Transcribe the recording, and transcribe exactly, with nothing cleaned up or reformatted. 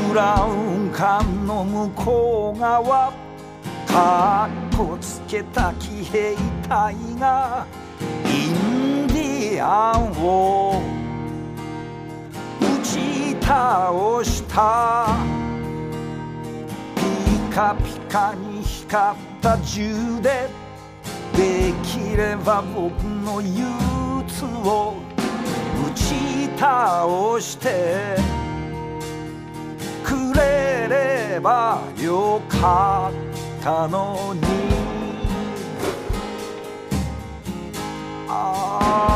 ブラウン管の向こう側かっこつけた騎兵隊がインディアンを打ち倒した。ピカピカに光った銃でできれば僕の憂鬱を打ち倒してくれればよかったのに。ああ